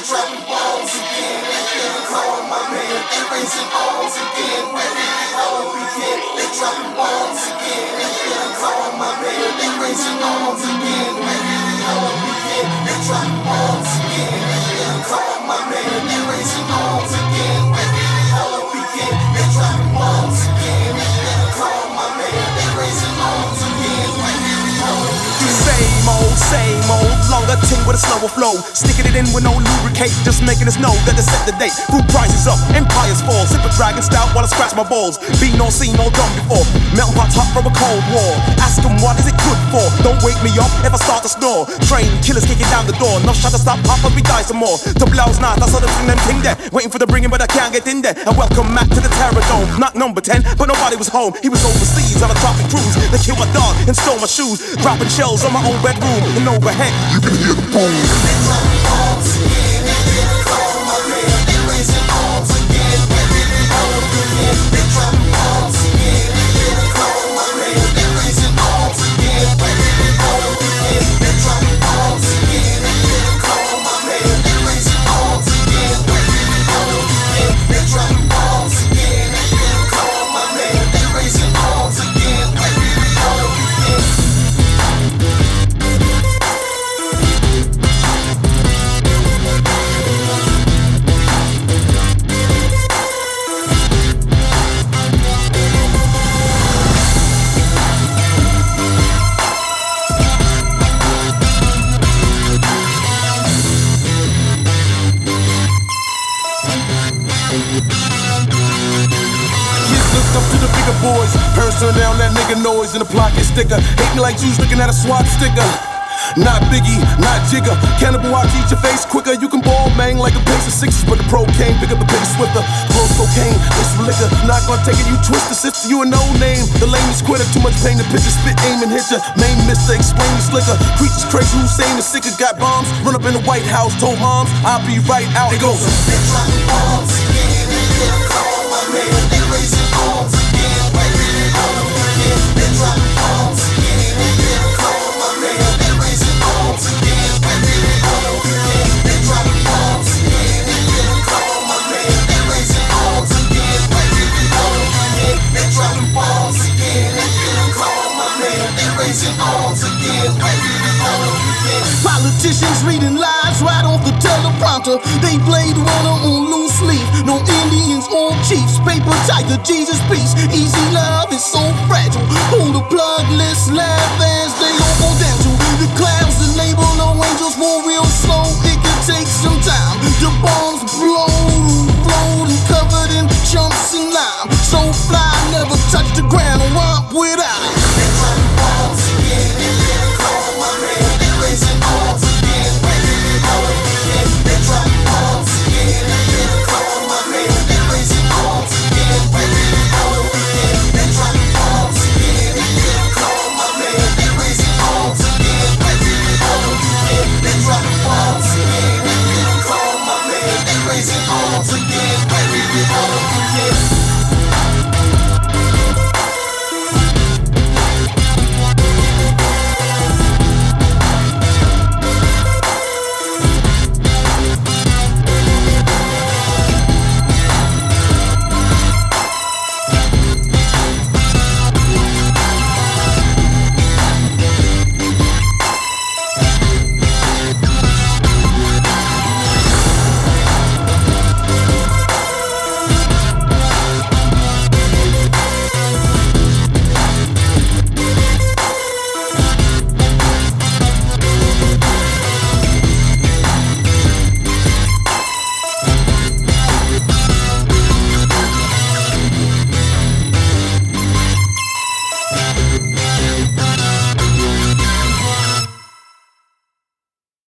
They're dropping bombs again. They're calling my name. They're raising arms again. Where did it all begin? They're dropping bombs again. They're calling my name. They're raising arms again. Where did it all begin? They're dropping bombs again. They're calling my name. They're raising arms again. Where did it all begin? They're dropping bombs again. They're calling my name. They're raising arms again. Where did it all begin? Same old, longer ting with a slower flow. Sticking it in with no lubricate, just making us know that they set the date. Food prices up, empires fall. Sip a dragon stout while I scratch my balls. Been on scene, all done before. Melting pots hot from a cold war. Ask them what is it good for? Don't wake me up if I start to snore. Train killers kicking down the door. No shot to stop, pop up, we die some more. Double hours not, I saw them bring them thing there. Waiting for the bringing, but I can't get in there. And welcome Mac to the Terror Dome. Not number 10, but nobody was home. He was overseas on a tropic cruise. They killed my dog and stole my shoes. Dropping shells on my own bedroom. And overhead, you can hear the boom. They're dropping bombs again. They're calling my name. They're raising arms again. Where did it all begin? They're dropping bombs again. They're calling my name. They're raising arms again. Where did it all begin? They're dropping bombs again. They're calling my name. They're raising arms again. Where did it all begin? They're dropping bombs again. They're calling my name. They're raising arms again. Where did it all begin? Up to the bigger boys, parents turn down that nigga noise and the block get sticker. Hate me like Jews looking at a SWAT sticker. Not Biggie, not Jigga. Cannibal, I'll eat your face quicker. You can ball bang like a pace of sixes, but the pro came, pick up the pace swifter. Close cocaine, this liquor. Not gonna take it, you twist the sister, you a no name. The lamest quitter, too much pain to picture, spit, aim, and hit ya. Main mister, explain the slicker. Creatures crazy, Hussein is sicker. Got bombs, run up in the White House, told moms, I'll be right out. It goes. They're dropping bombs again. They're calling my name. They're raising arms again. Where did it all begin? They're dropping bombs again. They're calling my name. They're raising arms again. Where did it all begin? They're dropping bombs again. They're calling my name. They're raising arms again. Where did it all begin? They're dropping bombs again. They're calling my name. They're raising arms again. Where did it all begin? Politicians reading lies right off the teleprompter. They played runner on loose leaf. No Indians or chiefs. Paper tiger, Jesus peace. Easy love is so fragile. Pull the plug, let's laugh as they all go down to the clouds. The label no angels for real slow. It could take some